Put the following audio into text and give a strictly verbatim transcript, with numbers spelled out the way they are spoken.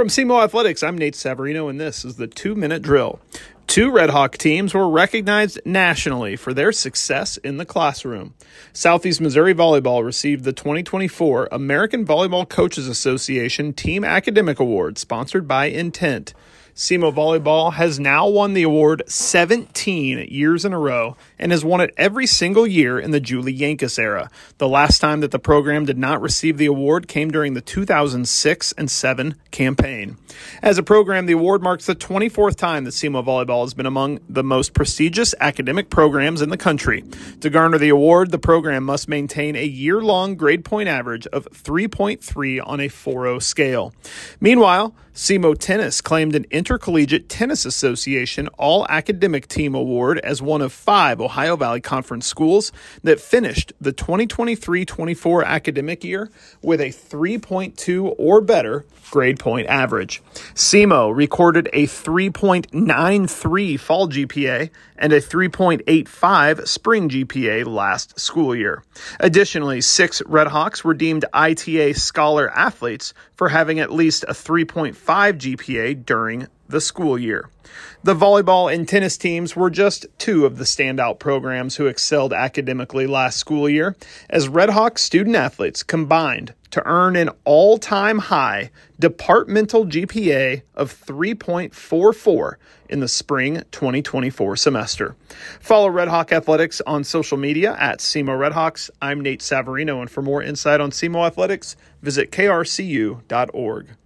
From S E M O Athletics, I'm Nate Savarino, and this is the two-minute drill. Two Red Hawk teams were recognized nationally for their success in the classroom. Southeast Missouri Volleyball received the twenty twenty-four American Volleyball Coaches Association Team Academic Award, sponsored by Intent. S E M O Volleyball has now won the award seventeen years in a row and has won it every single year in the Julie Yankus era. The last time that the program did not receive the award came during the two thousand six and seven campaign. As a program, the award marks the twenty-fourth time that S E M O Volleyball has been among the most prestigious academic programs in the country. To garner the award, the program must maintain a year-long grade point average of three point three on a four oh scale. Meanwhile, S E M O Tennis claimed an Intercollegiate Tennis Association All-Academic Team Award as one of five Ohio Valley Conference schools that finished the twenty twenty-three twenty-four academic year with a three point two or better grade point average. S E M O recorded a three point nine three fall G P A and a three point eight five spring G P A last school year. Additionally, six Red Hawks were deemed I T A Scholar Athletes for having at least a three point five G P A during the school year. The volleyball and tennis teams were just two of the standout programs who excelled academically last school year, as Red Hawk student athletes combined to earn an all-time high departmental G P A of three point four four in the spring twenty twenty-four semester. Follow Red Hawk Athletics on social media at S E M O Red Hawks. I'm Nate Savarino, and for more insight on S E M O Athletics, visit K R C U dot org.